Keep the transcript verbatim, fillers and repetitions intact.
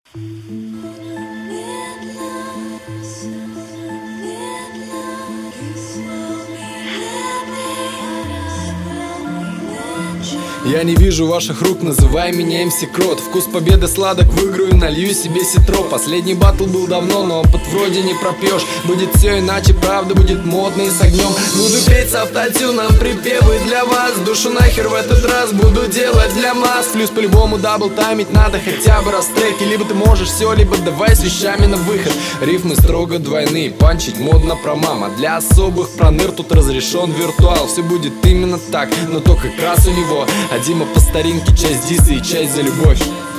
Я не вижу ваших рук, называй меня эм си Крот. Вкус победы сладок, выиграю, налью себе ситро. Последний батл был давно, но опыт вроде не пропьешь. Будет все иначе, правда будет модно и с огнем. Буду петь с автотюном припевы для вас. Душу нахер в этот раз буду делать для масс. Плюс по-любому дабл таймить надо хотя бы раз в треке. Либо ты можешь все, либо давай с вещами на выход. Рифмы строго двойные, панчить модно про мама. Для особых проныр тут разрешен виртуал. Все будет именно так, но только как раз у него. А Дима по старинке, часть диса и часть за любовь.